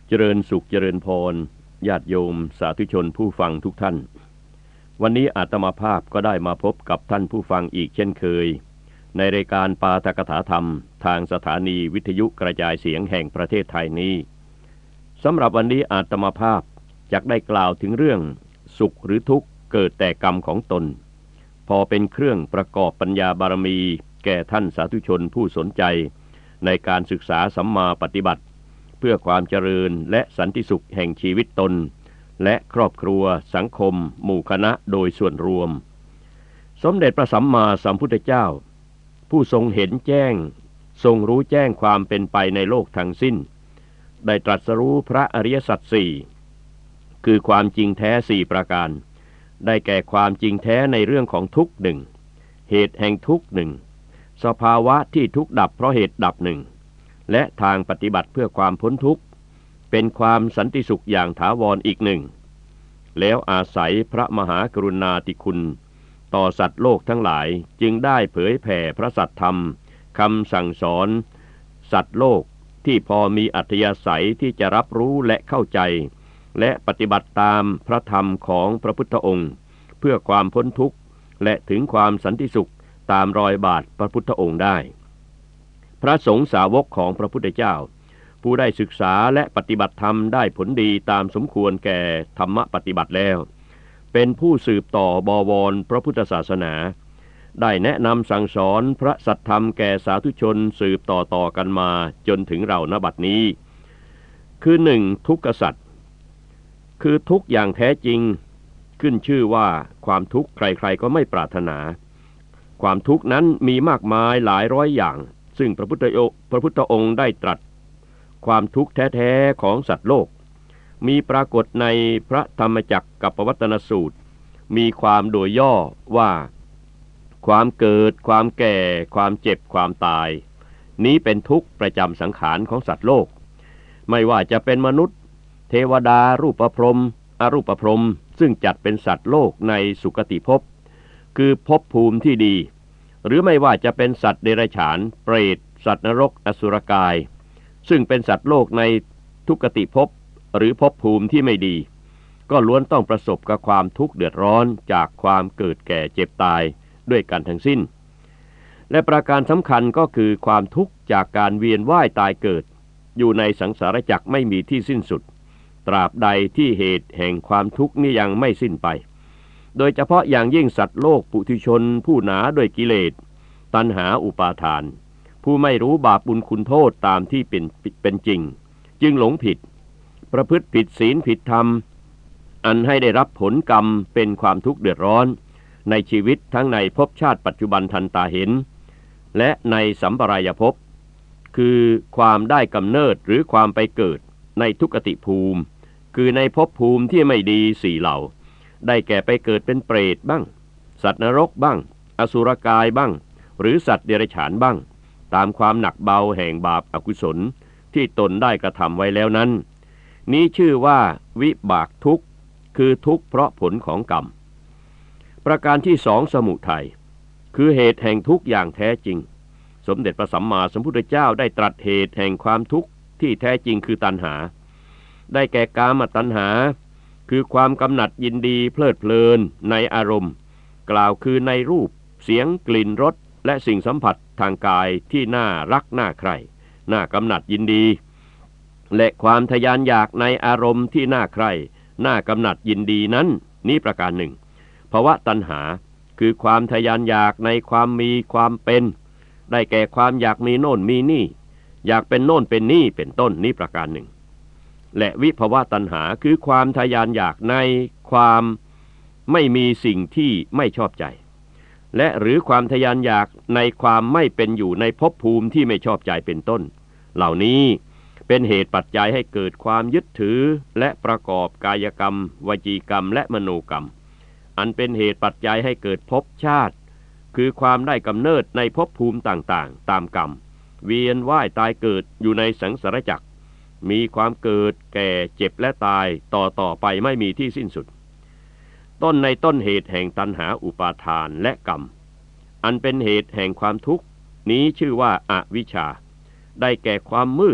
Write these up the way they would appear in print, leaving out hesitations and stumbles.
เจริญสุขเจริญพรญาติโยมสาธุชนผู้ฟังทุกท่านวันนี้อาตมาภาพก็ได้มาพบกับท่านผู้ฟังอีกเช่นเคยในรายการปาฐกถาธรรมทางสถานีวิทยุกระจายเสียงแห่งประเทศไทยนี้สำหรับวันนี้อาตมาภาพจะได้กล่าวถึงเรื่องสุขหรือทุกข์เกิดแต่กรรมของตนพอเป็นเครื่องประกอบปัญญาบารมีแก่ท่านสาธุชนผู้สนใจในการศึกษาสัมมาปฏิบัติเพื่อความเจริญและสันติสุขแห่งชีวิตตนและครอบครัวสังคมหมู่คณะโดยส่วนรวมสมเด็จพระสัมมาสัมพุทธเจ้าผู้ทรงเห็นแจ้งทรงรู้แจ้งความเป็นไปในโลกทั้งสิ้นได้ตรัสรู้พระอริยสัจสี่คือความจริงแท้สี่ประการได้แก่ความจริงแท้ในเรื่องของทุกข์หนึ่งเหตุแห่งทุกข์หนึ่งสภาวะที่ทุกข์ดับเพราะเหตุดับหนึ่งและทางปฏิบัติเพื่อความพ้นทุกข์เป็นความสันติสุขอย่างถาวรอีกหนึ่งแล้วอาศัยพระมหากรุณาธิคุณต่อสัตว์โลกทั้งหลายจึงได้เผยแผ่พระสัทธรรมคำสั่งสอนสัตว์โลกที่พอมีอัธยาศัยที่จะรับรู้และเข้าใจและปฏิบัติตามพระธรรมของพระพุทธองค์เพื่อความพ้นทุกข์และถึงความสันติสุขตามรอยบาทพระพุทธองค์ได้พระสงฆ์สาวกของพระพุทธเจ้าผู้ได้ศึกษาและปฏิบัติธรรมได้ผลดีตามสมควรแก่ธรรมปฏิบัติแล้วเป็นผู้สืบต่อบวรพระพุทธศาสนาได้แนะนำสั่งสอนพระสัทธรรมแก่สาธุชนสืบต่อกันมาจนถึงเราณบัดนี้คือหนึ่งทุกขสัจคือทุกอย่างแท้จริงขึ้นชื่อว่าความทุกข์ใครๆก็ไม่ปรารถนาความทุกข์นั้นมีมากมายหลายร้อยอย่างซึ่งพระพุทธองค์ได้ตรัสความทุกข์แท้ๆของสัตว์โลกมีปรากฏในพระธรรมจักรกัปปวัตตนสูตรมีความโดยย่อว่าความเกิดความแก่ความเจ็บความตายนี้เป็นทุกข์ประจำสังขารของสัตว์โลกไม่ว่าจะเป็นมนุษย์เทวดารูปพรหมอรูปพรหมซึ่งจัดเป็นสัตว์โลกในสุคติภพคือภพภูมิที่ดีหรือไม่ว่าจะเป็นสัตว์เดรัจฉานเปรตสัตว์นรกอสุรกายซึ่งเป็นสัตว์โลกในทุกติภพหรือภพภูมิที่ไม่ดีก็ล้วนต้องประสบกับความทุกข์เดือดร้อนจากความเกิดแก่เจ็บตายด้วยกันทั้งสิ้นและประการสำคัญก็คือความทุกข์จากการเวียนว่ายตายเกิดอยู่ในสังสารวัฏไม่มีที่สิ้นสุดตราบใดที่เหตุแห่งความทุกข์นี้ยังไม่สิ้นไปโดยเฉพาะอย่างยิ่งสัตว์โลกปุถุชนผู้หนาด้วยกิเลสตัณหาอุปาทานผู้ไม่รู้บาปบุญคุณโทษตามที่เป็นจริงจึงหลงผิดประพฤติผิดศีลผิดธรรมอันให้ได้รับผลกรรมเป็นความทุกข์เดือดร้อนในชีวิตทั้งในภพชาติปัจจุบันทันตาเห็นและในสัมปรายภพคือความได้กำเนิดหรือความไปเกิดในทุกติภูมิคือในภพภูมิที่ไม่ดีสี่เหล่าได้แก่ไปเกิดเป็นเปรตบ้างสัตว์นรกบ้างอสุรกายบ้างหรือสัตว์เดรัจฉานบ้างตามความหนักเบาแห่งบาปอกุศลที่ตนได้กระทำไว้แล้วนั้นนี้ชื่อว่าวิบากทุกข์คือทุกข์เพราะผลของกรรมประการที่สองสมุทัยคือเหตุแห่งทุกข์อย่างแท้จริงสมเด็จพระสัมมาสัมพุทธเจ้าได้ตรัสเหตุแห่งความทุกข์ที่แท้จริงคือตัณหาได้แก่กามตัณหาคือความกำหนัดยินดีเพลิดเพลินในอารมณ์กล่าวคือในรูปเสียงกลิ่นรสและสิ่งสัมผัสทางกายที่น่ารักน่าใคร่น่ากำหนัดยินดีและความทยานอยากในอารมณ์ที่น่าใคร่น่ากำหนัดยินดีนั้นนี้ประการหนึ่งภวตัณหาคือความทยานอยากในความมีความเป็นได้แก่ความอยากมีโน่นมีนี่อยากเป็นโน่นเป็นนี่เป็นต้นนี้ประการหนึ่งและวิภวตัณหาคือความทยานอยากในความไม่มีสิ่งที่ไม่ชอบใจและหรือความทยานอยากในความไม่เป็นอยู่ในภพภูมิที่ไม่ชอบใจเป็นต้นเหล่านี้เป็นเหตุปัจจัยให้เกิดความยึดถือและประกอบกายกรรมวจีกรรมและมโนกรรมอันเป็นเหตุปัจจัยให้เกิดภพชาติคือความได้กำเนิดในภพภูมิต่างๆตามกรรมเวียนว่ายตายเกิดอยู่ในสังสารวัฏมีความเกิดแก่เจ็บและตายต่อไปไม่มีที่สิ้นสุดต้นในต้นเหตุแห่งตัณหาอุปาทานและกรรมอันเป็นเหตุแห่งความทุกข์นี้ชื่อว่าอวิชชาได้แก่ความมืด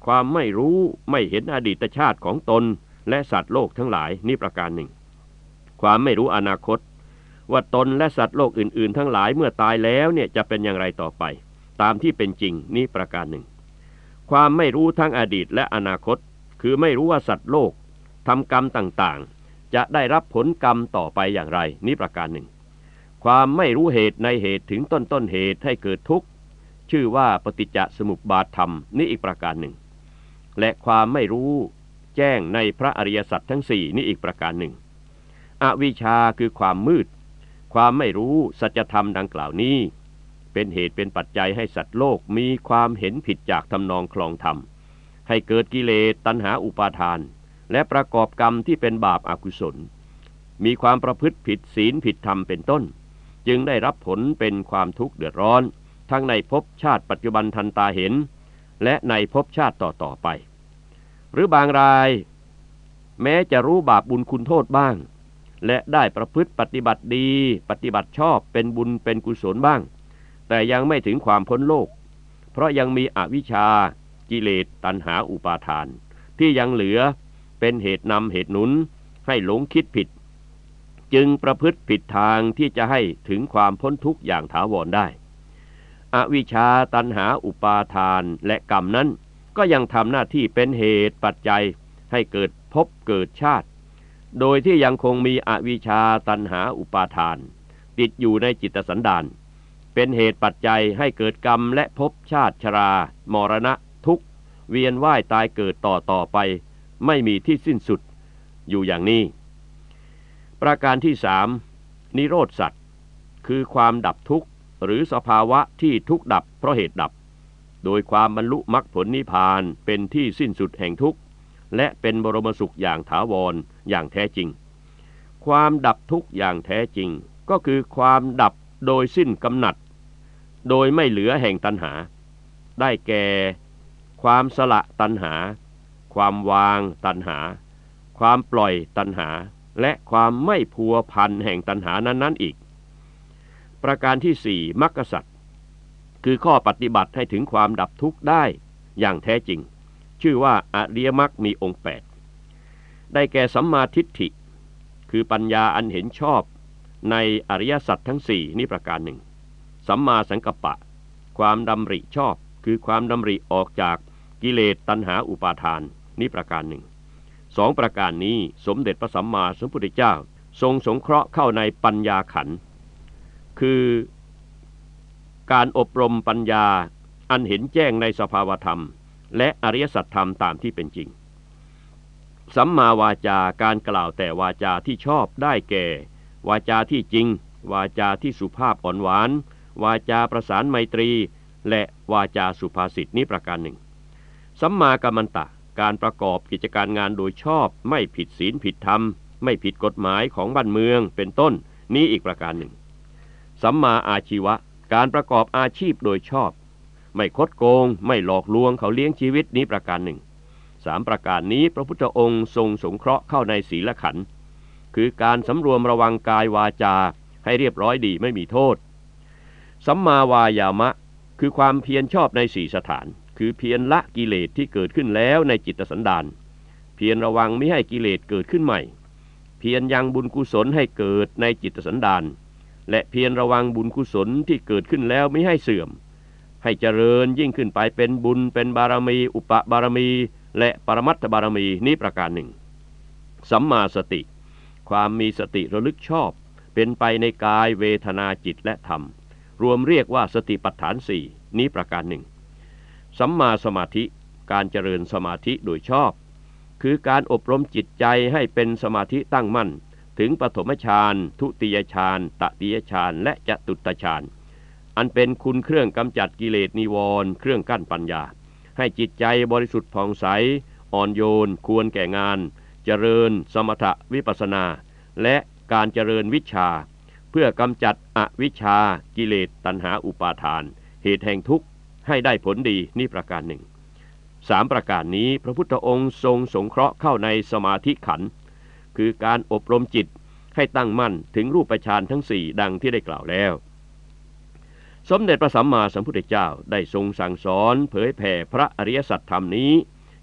ความไม่รู้ไม่เห็นอดีตชาติของตนและสัตว์โลกทั้งหลายนี่ประการหนึ่งความไม่รู้อนาคตว่าตนและสัตว์โลกอื่นๆทั้งหลายเมื่อตายแล้วเนี่ยจะเป็นอย่างไรต่อไปตามที่เป็นจริงนี่ประการหนึ่งความไม่รู้ทั้งอดีตและอนาคตคือไม่รู้ว่าสัตว์โลกทำกรรมต่างๆจะได้รับผลกรรมต่อไปอย่างไรนี่ประการหนึ่งความไม่รู้เหตุในเหตุถึงต้นเหตุให้เกิดทุกข์ชื่อว่าปฏิจจสมุปบาทธรรมนี่อีกประการหนึ่งและความไม่รู้แจ้งในพระอริยสัจทั้งสี่นี่อีกประการหนึ่งอวิชชาคือความมืดความไม่รู้สัจธรรมดังกล่าวนี้เป็นเหตุเป็นปัจจัยให้สัตว์โลกมีความเห็นผิดจากทำนองคลองธรรมให้เกิดกิเลสตัณหาอุปาทานและประกอบกรรมที่เป็นบาปอกุศลมีความประพฤติผิดศีลผิดธรรมเป็นต้นจึงได้รับผลเป็นความทุกข์เดือดร้อนทั้งในภพชาติปัจจุบันทันตาเห็นและในภพชาติต่อไปหรือบางรายแม้จะรู้บาปบุญคุณโทษบ้างและได้ประพฤติปฏิบัติดีปฏิบัติชอบเป็นบุญเป็นกุศลบ้างแต่ยังไม่ถึงความพ้นโลกเพราะยังมีอวิชชากิเลสตัณหาอุปาทานที่ยังเหลือเป็นเหตุนำเหตุหนุนให้หลงคิดผิดจึงประพฤติผิดทางที่จะให้ถึงความพ้นทุกข์อย่างถาวรได้อวิชชาตัณหาอุปาทานและกรรมนั้นก็ยังทำหน้าที่เป็นเหตุปัจจัยให้เกิดภพเกิดชาติโดยที่ยังคงมีอวิชชาตัณหาอุปาทานติดอยู่ในจิตสันดานเป็นเหตุปัจจัยให้เกิดกรรมและภพชาติชรามรณะทุกข์เวียนว่ายตายเกิดต่อไปไม่มีที่สิ้นสุดอยู่อย่างนี้ประการที่สามนิโรธสัจคือความดับทุกข์หรือสภาวะที่ทุกข์ดับเพราะเหตุดับโดยความบรรลุมรรคผลนิพพานเป็นที่สิ้นสุดแห่งทุกข์และเป็นบรมสุขอย่างถาวรอย่างแท้จริงความดับทุกข์อย่างแท้จริงก็คือความดับโดยสิ้นกำหนัดโดยไม่เหลือแห่งตัณหาได้แก่ความสละตัณหาความวางตัณหาความปล่อยตัณหาและความไม่พัวพันแห่งตัณหานั้นๆอีกประการที่สี่มรรคสัจคือข้อปฏิบัติให้ถึงความดับทุกข์ได้อย่างแท้จริงชื่อว่าอริยมรรคมีองค์8ได้แก่สัมมาทิฏฐิคือปัญญาอันเห็นชอบในอริยสัจทั้งสี่นี่ประการหนึ่งสัมมาสังกัปปะความดำริชอบคือความดำริออกจากกิเลสตัณหาอุปาทานนี่ประการหนึ่งสองประการนี้สมเด็จพระสัมมาสัมพุทธเจ้าทรงสงเคราะห์เข้าในปัญญาขันธ์คือการอบรมปัญญาอันเห็นแจ้งในสภาวธรรมและอริยสัจธรรมตามที่เป็นจริงสัมมาวาจาการกล่าวแต่วาจาที่ชอบได้แก่วาจาที่จริงวาจาที่สุภาพอ่อนหวานวาจาประสานไมตรีและวาจาสุภาษิตนี้ประการหนึ่งสัมมากัมมันตะการประกอบกิจการงานโดยชอบไม่ผิดศีลผิดธรรมไม่ผิดกฎหมายของบ้านเมืองเป็นต้นนี้อีกประการหนึ่งสัมมาอาชีวะการประกอบอาชีพโดยชอบไม่คดโกงไม่หลอกลวงเขาเลี้ยงชีวิตนี้ประการหนึ่งสามประการนี้พระพุทธองค์ทรงสงเคราะห์เข้าในศีลขันธ์คือการสำรวมระวังกายวาจาให้เรียบร้อยดีไม่มีโทษสัมมาวายามะคือความเพียรชอบในสี่สถานคือเพียรละกิเลสที่เกิดขึ้นแล้วในจิตสันดานเพียรระวังไม่ให้กิเลสเกิดขึ้นใหม่เพียรยังบุญกุศลให้เกิดในจิตสันดานและเพียรระวังบุญกุศลที่เกิดขึ้นแล้วไม่ให้เสื่อมให้เจริญยิ่งขึ้นไปเป็นบุญเป็นบารมีอุปบารมีและปรมัตถบารมีนี้ประการหนึ่งสัมมาสติความมีสติระลึกชอบเป็นไปในกายเวทนาจิตและธรรมรวมเรียกว่าสติปัฏฐานสี่นี้ประการหนึ่งสัมมาสมาธิการเจริญสมาธิโดยชอบคือการอบรมจิตใจให้เป็นสมาธิตั้งมั่นถึงปฐมฌานทุติยฌานตติยฌานและจตุตฌานอันเป็นคุณเครื่องกำจัดกิเลสนิวรณ์เครื่องกั้นปัญญาให้จิตใจบริสุทธิ์ผ่องใสอ่อนโยนควรแก่งานเจริญสมถะวิปัสสนาและการเจริญวิชาเพื่อกำจัดอวิชชากิเลสตัณหาอุปาทานเหตุแห่งทุกข์ให้ได้ผลดีนี่ประการหนึ่งสามประการนี้พระพุทธองค์ทรงสงเคราะห์เข้าในสมาธิขันธ์คือการอบรมจิตให้ตั้งมั่นถึงรูปฌานทั้งสี่ดังที่ได้กล่าวแล้วสมเด็จพระสัมมาสัมพุทธเจ้าได้ทรงสั่งสอนเผยแผ่พระอริยสัจธรรมนี้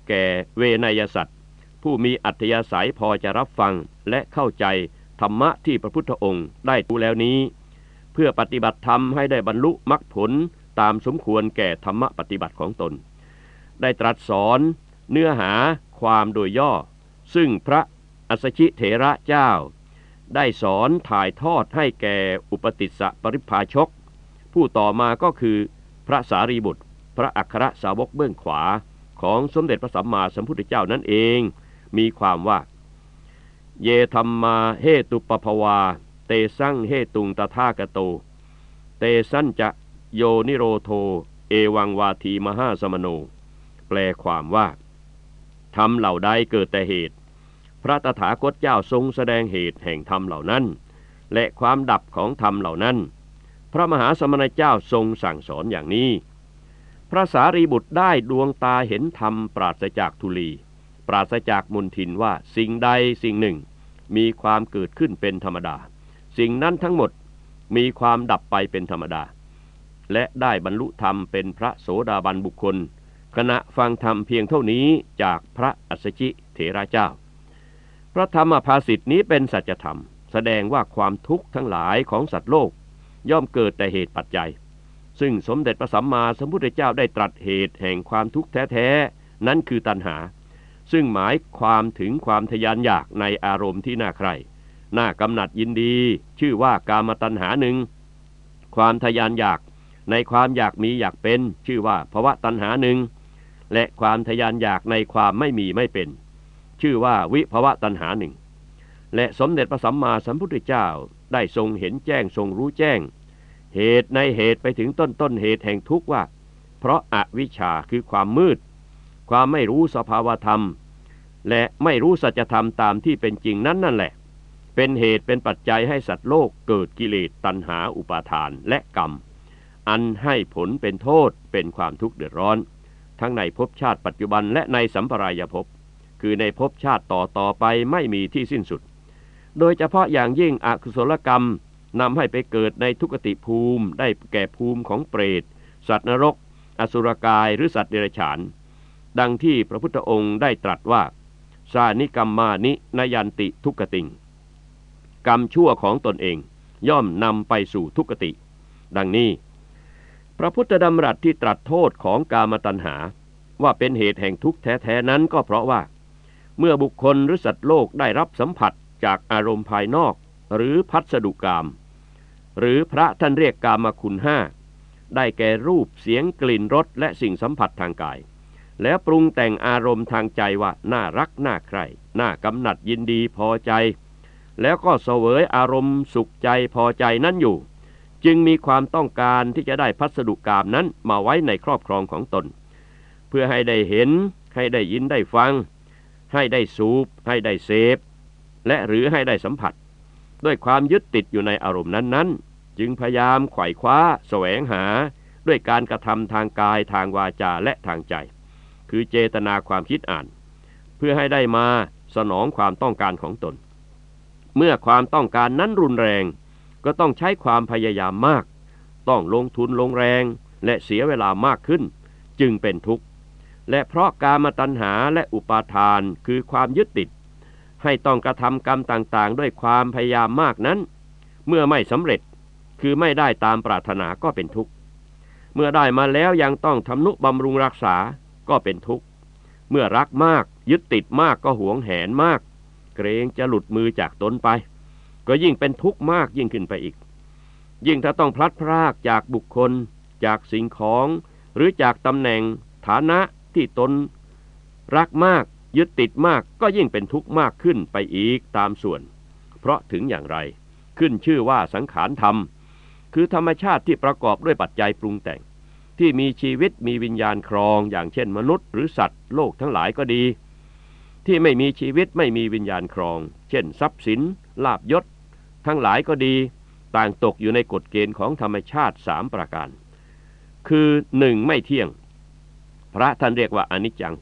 แก่เวนยสัตว์ผู้มีอัธยาศัยพอจะรับฟังและเข้าใจธรรมะที่พระพุทธองค์ได้ตรัสแล้วนี้เพื่อปฏิบัติธรรมให้ได้บรรลุมรรคผลตามสมควรแก่ธรรมะปฏิบัติของตนได้ตรัสสอนเนื้อหาความโดยย่อซึ่งพระอัสสชิเถระเจ้าได้สอนถ่ายทอดให้แก่อุปติสสะปริพพาชกผู้ต่อมาก็คือพระสารีบุตรพระอัครสาวกเบื้องขวาของสมเด็จพระสัมมาสัมพุทธเจ้านั่นเองมีความว่าเยธัมมาเหตุปภวาเตสังเหตุงตถาคโตเตสัญจะโยนิโรโธเอวังวาทีมหาสมโนแปลความว่าธรรมเหล่าใดเกิดแต่เหตุพระตถาคตเจ้าทรงแสดงเหตุแห่งธรรมเหล่านั้นและความดับของธรรมเหล่านั้นพระมหาสมณเจ้าทรงสั่งสอนอย่างนี้พระสารีบุตรได้ดวงตาเห็นธรรมปราศจากทุลีปราศจากมลทินว่าสิ่งใดสิ่งหนึ่งมีความเกิดขึ้นเป็นธรรมดาสิ่งนั้นทั้งหมดมีความดับไปเป็นธรรมดาและได้บรรลุธรรมเป็นพระโสดาบันบุคคลขณะฟังธรรมเพียงเท่านี้จากพระอัสสชิเถระเจ้าพระธรรมภาษิตนี้เป็นสัจธรรมแสดงว่าความทุกข์ทั้งหลายของสัตว์โลกย่อมเกิดแต่เหตุปัจจัยซึ่งสมเด็จพระสัมมาสัมพุทธเจ้าได้ตรัสเหตุแห่งความทุกข์แท้ๆนั้นคือตัณหาซึ่งหมายความถึงความทยานอยากในอารมณ์ที่น่าใคร่น่ากำหนัดยินดีชื่อว่ากามตัณหาหนึ่งความทยานอยากในความอยากมีอยากเป็นชื่อว่าภวตัณหาหนึ่งและความทยานอยากในความไม่มีไม่เป็นชื่อว่าวิภวตัณหาหนึ่งและสมเด็จพระสัมมาสัมพุทธเจ้าได้ทรงเห็นแจ้งทรงรู้แจ้งเหตุในเหตุไปถึงต้นเหตุแห่งทุกข์ว่าเพราะอวิชชาคือความมืดความไม่รู้สภาวธรรมและไม่รู้สัจธรรมตามที่เป็นจริงนั่นแหละเป็นเหตุเป็นปัจจัยให้สัตว์โลกเกิดกิเลสตัณหาอุปาทานและกรรมอันให้ผลเป็นโทษเป็นความทุกข์เดือดร้อนทั้งในภพชาติปัจจุบันและในสัมปรายภพคือในภพชาติต่อไปไม่มีที่สิ้นสุดโดยเฉพาะอย่างยิ่งอกุศลกรรมนำให้ไปเกิดในทุกติภูมิได้แก่ภูมิของเปรตสัตว์นรกอสุรกายหรือสัตว์เดรัจฉานดังที่พระพุทธองค์ได้ตรัสว่าสานิกัมมานินยันติทุกขติงกรรมชั่วของตนเองย่อมนำไปสู่ทุกขติดังนี้พระพุทธดำรัสที่ตรัสโทษของกามตัณหาว่าเป็นเหตุแห่งทุกข์แท้ๆนั้นก็เพราะว่าเมื่อบุคคลหรือสัตว์โลกได้รับสัมผัสจากอารมณ์ภายนอกหรือพัสดุกามหรือพระท่านเรียกกามคุณห้าได้แก่รูปเสียงกลิ่นรสและสิ่งสัมผัสทางกายแล้วปรุงแต่งอารมณ์ทางใจว่าน่ารักน่าใคร่น่ากำหนัดยินดีพอใจแล้วก็เสวยอารมณ์สุขใจพอใจนั้นอยู่จึงมีความต้องการที่จะได้พัสดุกามนั้นมาไว้ในครอบครองของตนเพื่อให้ได้เห็นให้ได้ยินได้ฟังให้ได้สูบให้ได้เสพและหรือให้ได้สัมผัสด้วยความยึดติดอยู่ในอารมณ์นั้นๆจึงพยายามไขว่คว้าแสวงหาด้วยการกระทำทางกายทางวาจาและทางใจคือเจตนาความคิดอ่านเพื่อให้ได้มาสนองความต้องการของตนเมื่อความต้องการนั้นรุนแรงก็ต้องใช้ความพยายามมากต้องลงทุนลงแรงและเสียเวลามากขึ้นจึงเป็นทุกข์และเพราะกามตัณหาและอุปาทานคือความยึดติดให้ต้องกระทำกรรมต่างๆด้วยความพยายามมากนั้นเมื่อไม่สำเร็จคือไม่ได้ตามปรารถนาก็เป็นทุกข์เมื่อได้มาแล้วยังต้องทำนุบำรุงรักษาก็เป็นทุกข์เมื่อรักมากยึดติดมากก็หวงแหนมากเกรงจะหลุดมือจากตนไปก็ยิ่งเป็นทุกข์มากยิ่งขึ้นไปอีกยิ่งถ้าต้องพลัดพรากจากบุคคลจากสิ่งของหรือจากตำแหน่งฐานะที่ตนรักมากยึดติดมากก็ยิ่งเป็นทุกข์มากขึ้นไปอีกตามส่วนเพราะถึงอย่างไรขึ้นชื่อว่าสังขารธรรมคือธรรมชาติที่ประกอบด้วยปัจจัยปรุงแต่งที่มีชีวิตมีวิญญาณครองอย่างเช่นมนุษย์หรือสัตว์โลกทั้งหลายก็ดีที่ไม่มีชีวิตไม่มีวิญญาณครองเช่นทรัพย์สินลาภยศทั้งหลายก็ดีต่างตกอยู่ในกฎเกณฑ์ของธรรมชาติ3ประการคือ 1. ไม่เที่ยงพระท่านเรียกว่าอนิจจัง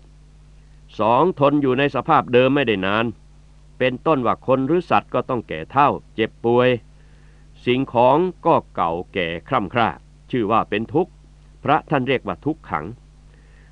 2. ทนอยู่ในสภาพเดิมไม่ได้นานเป็นต้นว่าคนหรือสัตว์ก็ต้องแก่เฒ่าเจ็บป่วยสิ่งของก็เก่าแก่คร่ำคร่าชื่อว่าเป็นทุกข์พระท่านเรียกว่าทุกขัง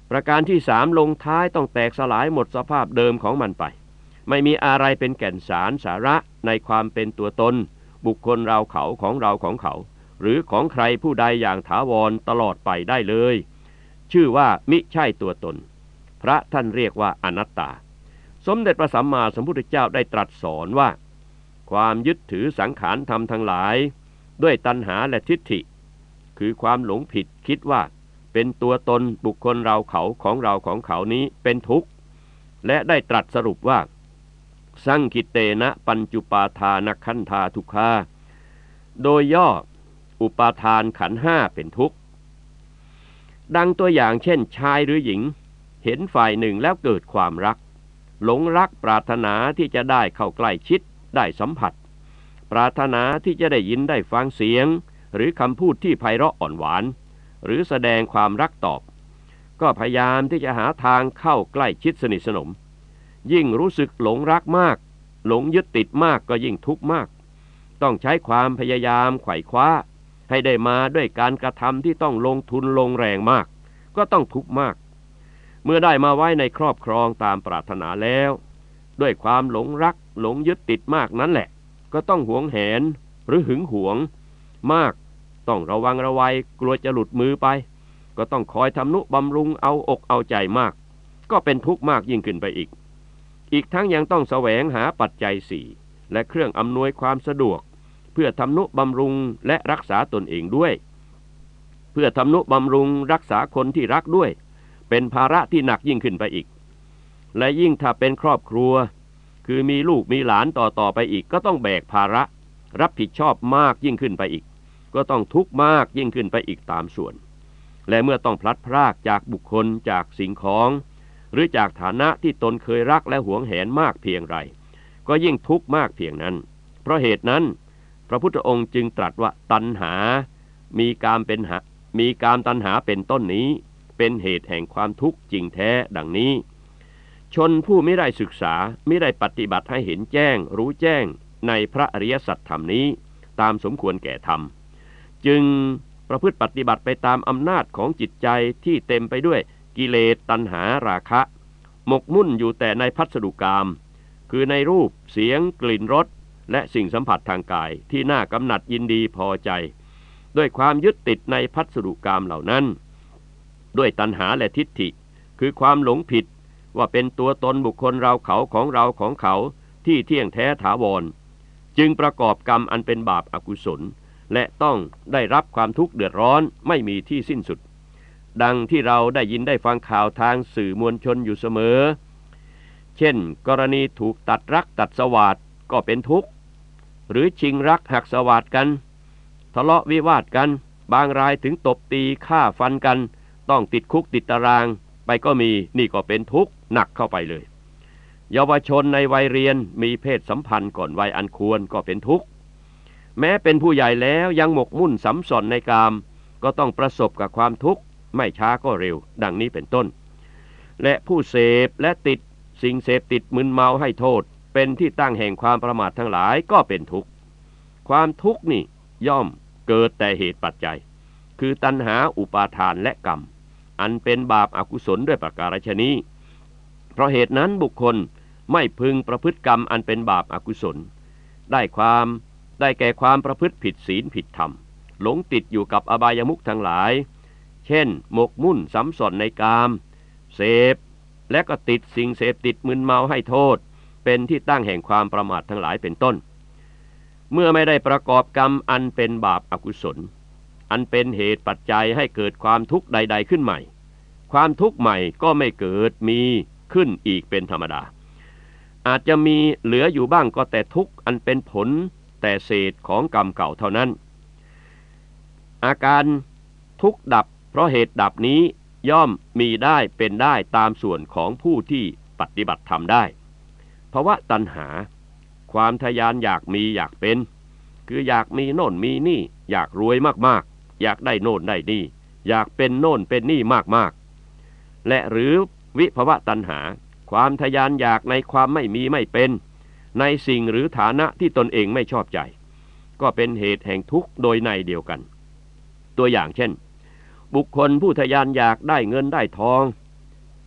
ประการที่สามลงท้ายต้องแตกสลายหมดสภาพเดิมของมันไปไม่มีอะไรเป็นแก่นสารสาระในความเป็นตัวตนบุคคลเราเขาของเราของเขาหรือของใครผู้ใดอย่างถาวรตลอดไปได้เลยชื่อว่ามิใช่ตัวตนพระท่านเรียกว่าอนัตตาสมเด็จพระสัมมาสัมพุทธเจ้าได้ตรัสสอนว่าความยึดถือสังขารธรรมทั้งหลายด้วยตัณหาและทิฏฐิคือความหลงผิดคิดว่าเป็นตัวตนบุคคลเราเขาของเราของเขานี้เป็นทุกข์และได้ตรัสสรุปว่าสังคิเตนะปัญจุปาทานขันธาทุกขาโดยย่ออุปาทานขันธ์ห้าเป็นทุกข์ดังตัวอย่างเช่นชายหรือหญิงเห็นฝ่ายหนึ่งแล้วเกิดความรักหลงรักปรารถนาที่จะได้เข้าใกล้ชิดได้สัมผัสปรารถนาที่จะได้ยินได้ฟังเสียงหรือคำพูดที่ไพเราะอ่อนหวานหรือแสดงความรักตอบก็พยายามที่จะหาทางเข้าใกล้ชิดสนิทสนมยิ่งรู้สึกหลงรักมากหลงยึดติดมากก็ยิ่งทุกข์มากต้องใช้ความพยายามไขว่คว้าให้ได้มาด้วยการกระทำที่ต้องลงทุนลงแรงมากก็ต้องทุกข์มากเมื่อได้มาไว้ในครอบครองตามปรารถนาแล้วด้วยความหลงรักหลงยึดติดมากนั้นแหละก็ต้องหวงแหนหรือหึงหวงมากต้องระวังระวัยกลัวจะหลุดมือไปก็ต้องคอยทำนุบำรุงเอาอกเอาใจมากก็เป็นทุกข์มากยิ่งขึ้นไปอีกทั้งยังต้องแสวงหาปัจจัยสี่และเครื่องอำนวยความสะดวกเพื่อทำนุบำรุงและรักษาตนเองด้วยเพื่อทำนุบำรุงรักษาคนที่รักด้วยเป็นภาระที่หนักยิ่งขึ้นไปอีกและยิ่งถ้าเป็นครอบครัวคือมีลูกมีหลานต่อไปอีกก็ต้องแบกภาระรับผิดชอบมากยิ่งขึ้นไปอีกก็ต้องทุกข์มากยิ่งขึ้นไปอีกตามส่วนและเมื่อต้องพลัดพรากจากบุคคลจากสิ่งของหรือจากฐานะที่ตนเคยรักและหวงแหนมากเพียงไรก็ยิ่งทุกข์มากเพียงนั้นเพราะเหตุนั้นพระพุทธองค์จึงตรัสว่าตัณหามีกามตัณหาเป็นต้นนี้เป็นเหตุแห่งความทุกข์จริงแท้ดังนี้ชนผู้ไม่ได้ศึกษาไม่ได้ปฏิบัติให้เห็นแจ้งรู้แจ้งในพระอริยสัจธรรมนี้ตามสมควรแก่ธรรมจึงประพฤติปฏิบัติไปตามอำนาจของจิตใจที่เต็มไปด้วยกิเลสตัณหาราคะหมกมุ่นอยู่แต่ในพัสดุกรรมคือในรูปเสียงกลิ่นรสและสิ่งสัมผัสทางกายที่น่ากำหนัดยินดีพอใจด้วยความยึดติดในพัสดุกรรมเหล่านั้นด้วยตัณหาและทิฏฐิคือความหลงผิดว่าเป็นตัวตนบุคคลเราเขาของเราของเขาที่เที่ยงแท้ถาวรจึงประกอบกรรมอันเป็นบาปอกุศลและต้องได้รับความทุกข์เดือดร้อนไม่มีที่สิ้นสุดดังที่เราได้ยินได้ฟังข่าวทางสื่อมวลชนอยู่เสมอเช่นกรณีถูกตัดรักตัดสวาทก็เป็นทุกข์หรือชิงรักหักสวาทกันทะเลาะวิวาทกันบางรายถึงตบตีฆ่าฟันกันต้องติดคุกติดตารางไปก็มีนี่ก็เป็นทุกข์หนักเข้าไปเลยเยาวชนในวัยเรียนมีเพศสัมพันธ์ก่อนวัยอันควรก็เป็นทุกข์แม้เป็นผู้ใหญ่แล้วยังหมกมุ่นสำสอนในกามก็ต้องประสบกับความทุกข์ไม่ช้าก็เร็วดังนี้เป็นต้นและผู้เสพและติดสิ่งเสพติดมึนเมาให้โทษเป็นที่ตั้งแห่งความประมาททั้งหลายก็เป็นทุกข์ความทุกข์นี่ย่อมเกิดแต่เหตุปัจจัยคือตัณหาอุปาทานและกรรมอันเป็นบาปอกุศลด้วยประการฉนี้เพราะเหตุนั้นบุคคลไม่พึงประพฤติกรรมอันเป็นบาปอกุศลได้แก่ความประพฤติผิดศีลผิดธรรมหลงติดอยู่กับอบายมุขทั้งหลายเช่นหมกมุ่นสำสอนในกามเสพและก็ติดสิ่งเสพติดมึนเมาให้โทษเป็นที่ตั้งแห่งความประมาททั้งหลายเป็นต้นเมื่อไม่ได้ประกอบกรรมอันเป็นบาปอกุศลอันเป็นเหตุปัจจัยให้เกิดความทุกข์ใดๆขึ้นใหม่ความทุกข์ใหม่ก็ไม่เกิดมีขึ้นอีกเป็นธรรมดาอาจจะมีเหลืออยู่บ้างก็แต่ทุกข์อันเป็นผลแต่เศษของกรรมเก่าเท่านั้นอาการทุกข์ดับเพราะเหตุดับนี้ย่อมมีได้เป็นได้ตามส่วนของผู้ที่ปฏิบัติธรรมได้ภาวะตัณหาความทยานอยากมีอยากเป็นคืออยากมีโน่นมีนี่อยากรวยมากๆอยากได้โน่นได้นี่อยากเป็นโน่นเป็นนี่มากๆและหรือวิภวะตัณหาความทยานอยากในความไม่มีไม่เป็นในสิ่งหรือฐานะที่ตนเองไม่ชอบใจก็เป็นเหตุแห่งทุกข์โดยในเดียวกัน ตัวอย่างเช่นบุคคลผู้ทะยานอยากได้เงินได้ทอง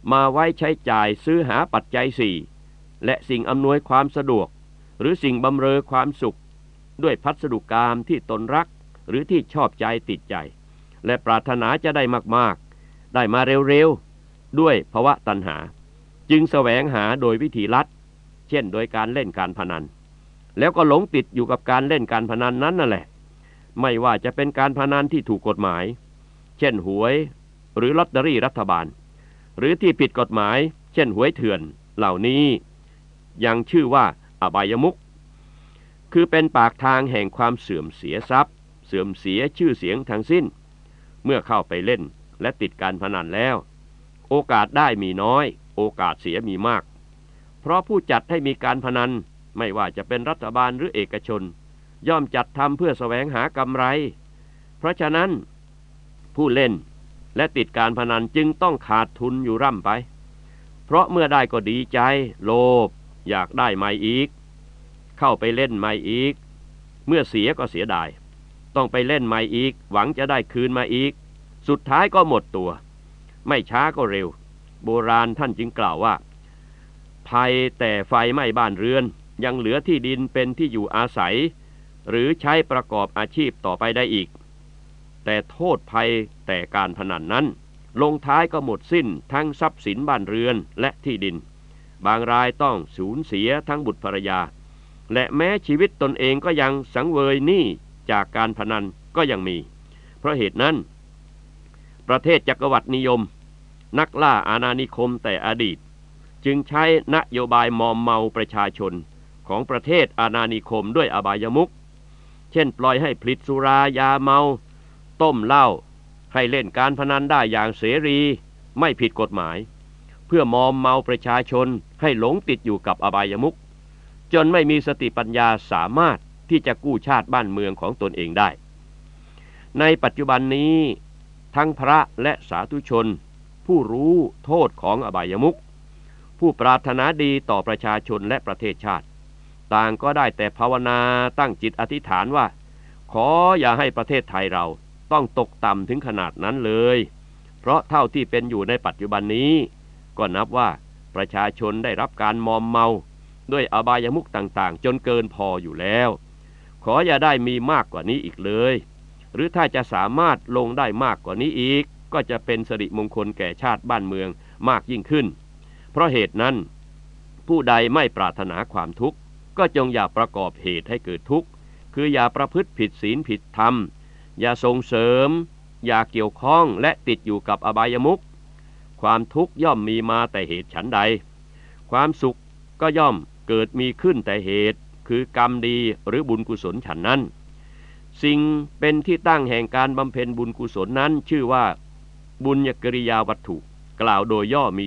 มาไว้ใช้จ่ายซื้อหาปัจจัยสี่และสิ่งอำนวยความสะดวกหรือสิ่งบำเรอความสุขด้วยพัสดุกามที่ตนรักหรือที่ชอบใจติดใจและปรารถนาจะได้มากๆได้มาเร็วๆด้วยภวะตัณหาจึงแสวงหาโดยวิธีลัดเช่นโดยการเล่นการพนันแล้วก็หลงติดอยู่กับการเล่นการพนันนั้นนั่นแหละไม่ว่าจะเป็นการพนันที่ถูกกฎหมายเช่นหวยหรือลอตเตอรี่รัฐบาลหรือที่ผิดกฎหมายเช่นหวยเถื่อนเหล่านี้ยังชื่อว่าอบายมุขคือเป็นปากทางแห่งความเสื่อมเสียทรัพย์เสื่อมเสียชื่อเสียงทั้งสิ้นเมื่อเข้าไปเล่นและติดการพนันแล้วโอกาสได้มีน้อยโอกาสเสียมีมากเพราะผู้จัดให้มีการพนันไม่ว่าจะเป็นรัฐบาลหรือเอกชนย่อมจัดทำเพื่อแสวงหากำไรเพราะฉะนั้นผู้เล่นและติดการพนันจึงต้องขาดทุนอยู่ร่ำไปเพราะเมื่อได้ก็ดีใจโลภอยากได้ใหม่อีกเข้าไปเล่นใหม่อีกเมื่อเสียก็เสียดายต้องไปเล่นใหม่อีกหวังจะได้คืนมาอีกสุดท้ายก็หมดตัวไม่ช้าก็เร็วโบราณท่านจึงกล่าวว่าภัยแต่ไฟไหม้บ้านเรือนยังเหลือที่ดินเป็นที่อยู่อาศัยหรือใช้ประกอบอาชีพต่อไปได้อีกแต่โทษภัยแต่การพนันนั้นลงท้ายก็หมดสิ้นทั้งทรัพย์สินบ้านเรือนและที่ดินบางรายต้องสูญเสียทั้งบุตรภรรยาและแม้ชีวิตตนเองก็ยังสังเวยหนี้จากการพนันก็ยังมีเพราะเหตุนั้นประเทศจักรวรรดินิยมนักล่าอาณานิคมแต่อดีตจึงใช้นโยบายมอมเมาประชาชนของประเทศอาณานิคมด้วยอบายมุขเช่นปล่อยให้ผลิตสุรายาเมาต้มเหล้าให้เล่นการพนันได้อย่างเสรีไม่ผิดกฎหมายเพื่อมอมเมาประชาชนให้หลงติดอยู่กับอบายมุขจนไม่มีสติปัญญาสามารถที่จะกู้ชาติบ้านเมืองของตนเองได้ในปัจจุบันนี้ทั้งพระและสาธุชนผู้รู้โทษของอบายมุขผู้ปรารถนาดีต่อประชาชนและประเทศชาติต่างก็ได้แต่ภาวนาตั้งจิตอธิษฐานว่าขออย่าให้ประเทศไทยเราต้องตกต่ำถึงขนาดนั้นเลยเพราะเท่าที่เป็นอยู่ในปัจจุบันนี้ก็นับว่าประชาชนได้รับการมอมเมาด้วยอบายมุขต่างๆจนเกินพออยู่แล้วขออย่าได้มีมากกว่านี้อีกเลยหรือถ้าจะสามารถลงได้มากกว่านี้อีกก็จะเป็นสิริมงคลแก่ชาติบ้านเมืองมากยิ่งขึ้นเพราะเหตุนั้นผู้ใดไม่ปรารถนาความทุกข์ก็จงอย่าประกอบเหตุให้เกิดทุกข์คืออย่าประพฤติผิดศีลผิดธรรมอย่าส่งเสริมอย่าเกี่ยวข้องและติดอยู่กับอบายมุขความทุกข์ย่อมมีมาแต่เหตุฉันใดความสุขก็ย่อมเกิดมีขึ้นแต่เหตุคือกรรมดีหรือบุญกุศลฉันนั้นสิ่งเป็นที่ตั้งแห่งการบำเพ็ญบุญกุศลนั้นชื่อว่าบุญญกิริยาวัตถุกล่าวโดยย่อมี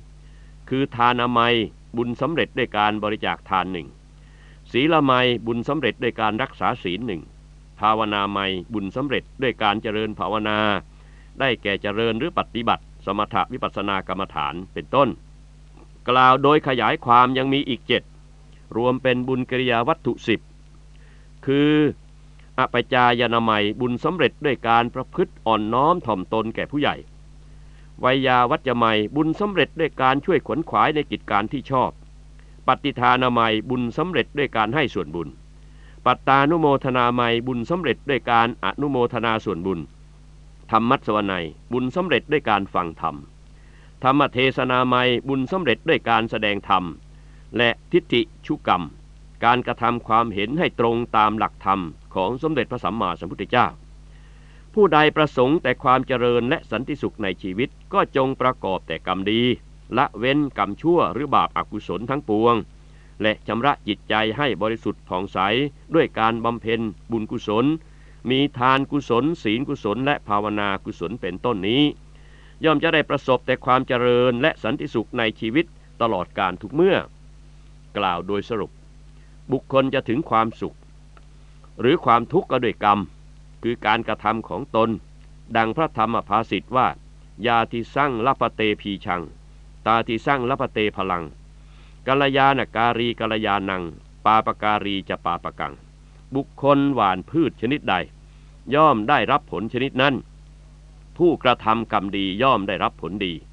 3คือทานามัยบุญสำเร็จด้วยการบริจาคทาน1ศีลามัยบุญสำเร็จด้วยการรักษาศีล1ภาวนามัยบุญสำเร็จด้วยการเจริญภาวนาได้แก่เจริญหรือปฏิบัติสมถะวิปัสสนากรรมฐานเป็นต้นกล่าวโดยขยายความยังมีอีก7รวมเป็นบุญกิริยาวัตถุ10คืออปัจจายนามัยบุญสำเร็จด้วยการประพฤติอ่อนน้อมถ่อมตนแก่ผู้ใหญ่ไวยาวัจจะมัยบุญสำเร็จด้วยการช่วยขวนขวายในกิจการที่ชอบปฏิทานามัยบุญสำเร็จด้วยการให้ส่วนบุญปัตตานุโมทนามัยบุญสำเร็จด้วยการอนุโมทนาส่วนบุญธรรมัสสวนัยบุญสำเร็จด้วยการฟังธรรมธรรมเทศนามัยบุญสำเร็จด้วยการแสดงธรรมและทิฏฐิชุกรรมการกระทำความเห็นให้ตรงตามหลักธรรมของสมเด็จพระสัมมาสัมพุทธเจ้าผู้ใดประสงค์แต่ความเจริญและสันติสุขในชีวิตก็จงประกอบแต่กรรมดีละเว้นกรรมชั่วหรือบาปอกุศลทั้งปวงและชำระจิตใจให้บริสุทธิ์ผ่องใสด้วยการบำเพ็ญบุญกุศลมีทานกุศลศีลกุศลและภาวนากุศลเป็นต้นนี้ย่อมจะได้ประสบแต่ความเจริญและสันติสุขในชีวิตตลอดกาลทุกเมื่อกล่าวโดยสรุปบุคคลจะถึงความสุขหรือความทุกข์ก็ด้วยกรรมคือการกระทำของตนดังพระธรรมภาษิตว่ายาทิสั่งลัพเตพีชังตาทิสั่งลัพเตพลังกัลยาณการีกัลยาณังปาปการีจะปาปกังบุคคลหว่านพืชชนิดใดย่อมได้รับผลชนิดนั้นผู้กระทำกรรมดีย่อมได้รับผลดี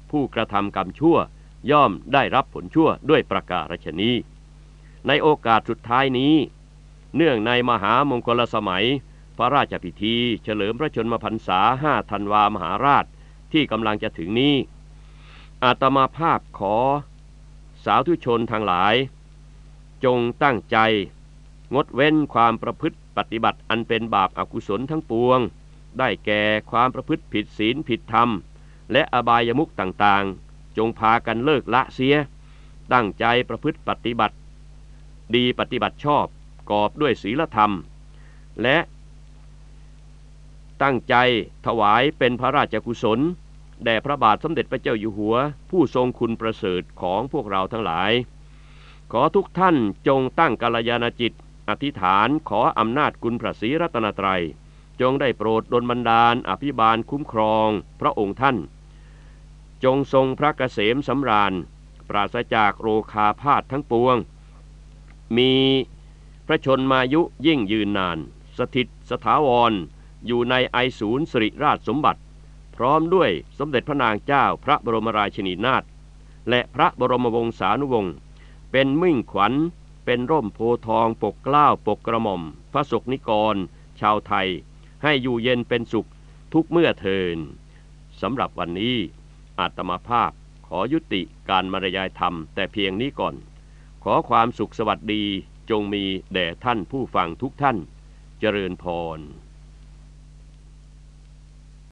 ผู้กระทำกรรมชั่วย่อมได้รับผลชั่วด้วยประการฉนี้ในโอกาสสุดท้ายนี้เนื่องในมหามงคลสมัยพระราชพิธีเฉลิมพระชนมพรรษา5 ธันวามหาราชที่กำลังจะถึงนี้อาตมาภาพขอสาธุชนทั้งหลายจงตั้งใจงดเว้นความประพฤติปฏิบัติอันเป็นบาปอกุศลทั้งปวงได้แก่ความประพฤติผิดศีลผิดธรรมและอบายมุขต่างๆจงพากันเลิกละเสียตั้งใจประพฤติปฏิบัติดีปฏิบัติชอบกอบด้วยศีลธรรมและตั้งใจถวายเป็นพระราชกุศลแด่พระบาทสมเด็จพระเจ้าอยู่หัวผู้ทรงคุณประเสริฐของพวกเราทั้งหลายขอทุกท่านจงตั้งกัลยาณจิตอธิษฐานขออำนาจคุณพระศรีรัตนตรัยจงได้โปรดดลบันดาลอภิบาลคุ้มครองพระองค์ท่านจงทรงพระเกษมสำราญปราศจากโรคาพาธทั้งปวงมีพระชนมายุยิ่งยืนนานสถิตสถาวรอยู่ในไอศูนย์สิริราชสมบัติพร้อมด้วยสมเด็จพระนางเจ้าพระบรมราชินีนาถและพระบรมวงศานุวงศ์เป็นมิ่งขวัญเป็นร่มโพทองปกเกล้าปกกระหม่อมพระสกนิกรชาวไทยให้อยู่เย็นเป็นสุขทุกเมื่อเทินสำหรับวันนี้อาตมาภาพขอยุติการบรรยายธรรมแต่เพียงนี้ก่อนขอความสุขสวัสดีจงมีแด่ท่านผู้ฟังทุกท่านเจริญพร